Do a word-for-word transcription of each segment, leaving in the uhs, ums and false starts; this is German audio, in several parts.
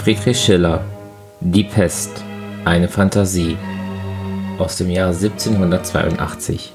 Friedrich Schiller: Die Pest, eine Fantasie aus dem Jahre siebzehnhundertzweiundachtzig.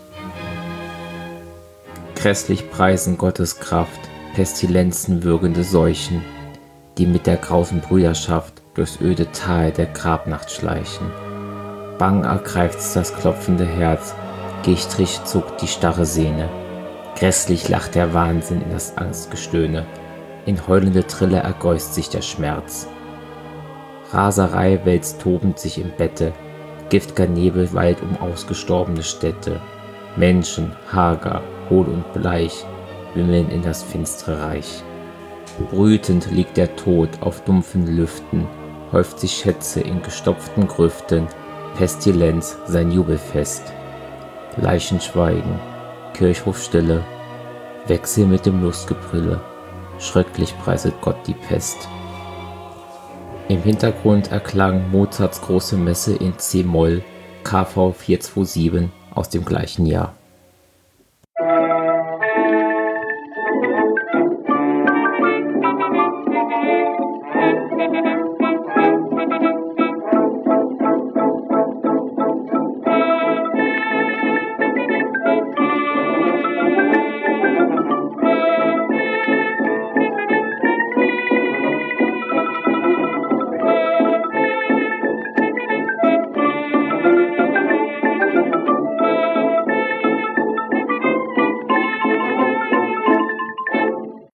Grässlich preisen Gottes Kraft Pestilenzen würgende Seuchen, die mit der grausen Brüderschaft durchs öde Tal der Grabnacht schleichen. Bang ergreift's das klopfende Herz, gichtrig zuckt die starre Sehne. Grässlich lacht der Wahnsinn in das Angstgestöhne, in heulende Trille ergäußt sich der Schmerz. Raserei wälzt tobend sich im Bette, gift'ger Nebel wallt um ausgestorbene Städte. Menschen, hager, hohl und bleich, wimmeln in das finstre Reich. Brütend liegt der Tod auf dumpfen Lüften, häuft sich Schätze in gestopften Grüften, Pestilenz sein Jubelfest. Leichen schweigen, Kirchhofstille, Wechsel mit dem Lustgebrülle, schrecklich preiset Gott die Pest. Im Hintergrund erklang Mozarts große Messe in C-Moll, K V vierhundertsiebenundzwanzig aus dem gleichen Jahr.